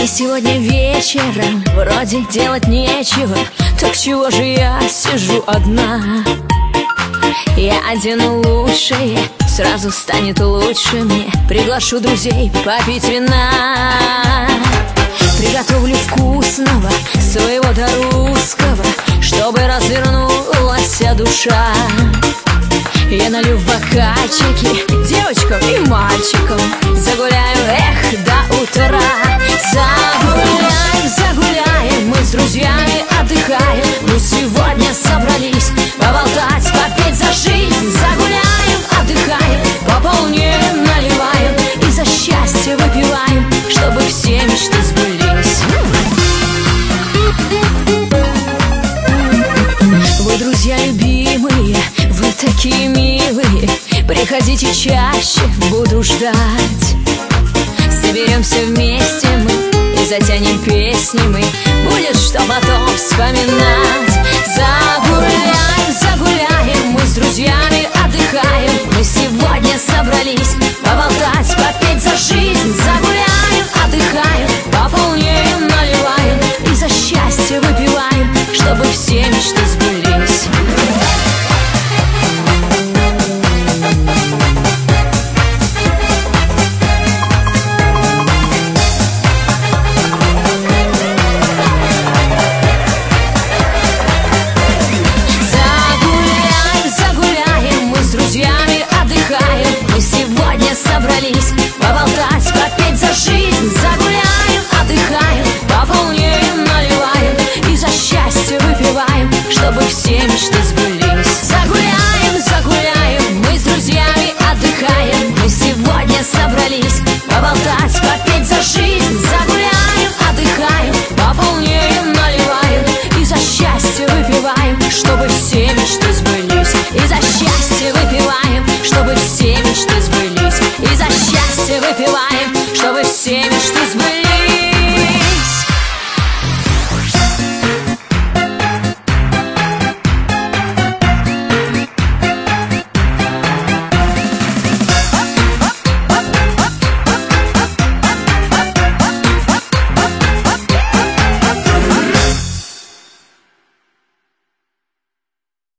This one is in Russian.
Мне сегодня вечером вроде делать нечего, так чего же я сижу одна? Я одену лучшее, сразу станет лучше мне. Приглашу друзей попить вина. Приготовлю вкусного, своего-то русского, чтобы развернулась вся душа. Я налью в бокальчики девочкам и мальчикам. Загуляю, эх, до утра. Загуляем, загуляем, мы с друзьями отдыхаем. Мы сегодня собрались поболтать, попеть за жизнь. Загуляем, отдыхаем, по полне наливаем и за счастье выпиваем, чтобы все мечты сбылись. Вы, друзья любимые, вы такие милые, приходите чаще, буду ждать. Соберемся вместе мы и затянем песни мы, будет что потом вспоминать. Загуляем, загуляем, мы с друзьями отдыхаем. Мы сегодня собрались поболтать, попеть за жизнь. Загуляем, отдыхаем, пополняем, наливаем и за счастье выпиваем, чтобы все мечты сбылись. Собрались поболтать, попеть за жизнь. Загуляем, отдыхаем, пополняем, наливаем и за счастье выпиваем, чтобы все мечты сбылись. Загуляем, загуляем, мы с друзьями отдыхаем. Мы сегодня собрались поболтать, попеть за жизнь. Загуляем, отдыхаем, пополняем, наливаем и за счастье выпиваем, чтобы все мечты сбылись. И за счастье выпиваем, чтобы все мечты сбылись. И за счастье выпиваем, чтобы все мечты